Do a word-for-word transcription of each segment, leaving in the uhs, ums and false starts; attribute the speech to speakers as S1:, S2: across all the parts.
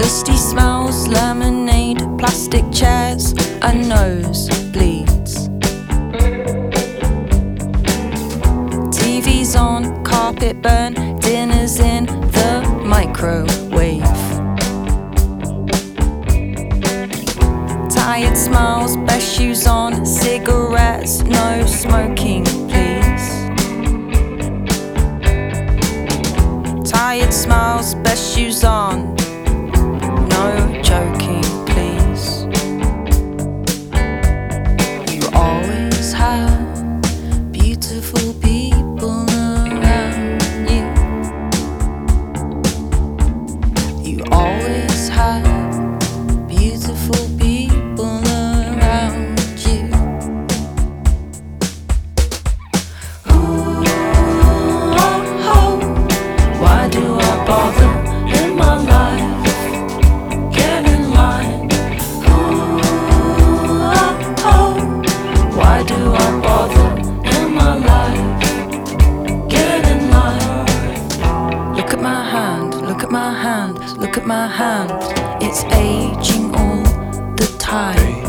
S1: Musty smells, lemonade, plastic chairs, a nose bleeds. T V's on, carpet burn, dinner's in the microwave. Tired smiles, best shoes on, cigarettes, no smoking please. Tired smiles, best shoes on, no joking please. You always have beautiful people around you. You always have beautiful people around you. Ooh, oh, oh. Why do I bother in my life? Get in line. Ooh, oh, oh. Why do I bother in my life? Get in line. Look at my hand, look at my hand, look at my hand. It's aging all the time.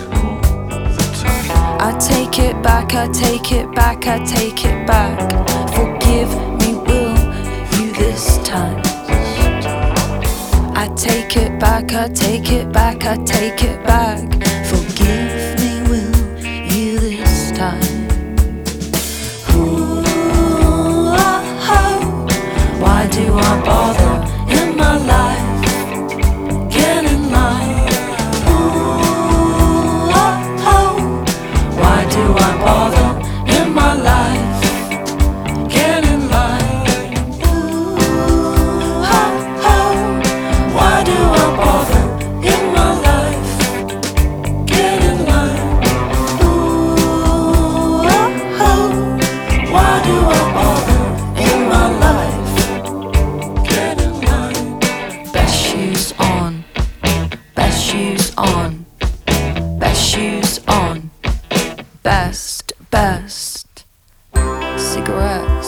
S1: I take it back, I take it back, I take it back. Forgive me, will you this time? I take it back, I take it back, I take it back. Forgive me, will you this time? Ooh, oh, oh. Why do I bother in my life? Get in line. Ooh, oh, oh. Why do I bother in my life? Get in line. Ooh, oh, oh. Why do I bother in my life? Get in line. Ooh, oh, oh. Why do I bother in my life? Get in line. Best shoes on, best shoes on, best shoes on, best, best cigarettes.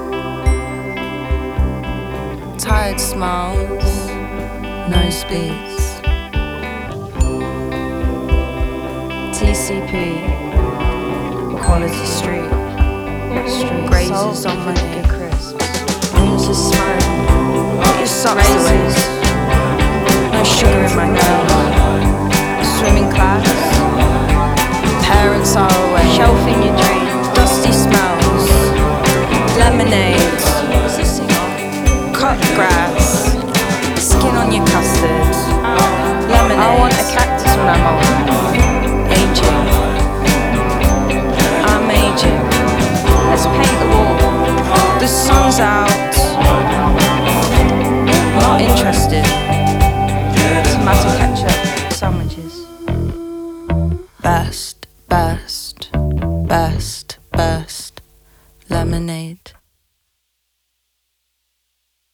S1: Tired smiles, nosebleeds. T C P, Quality Street, Street grazes on my neck.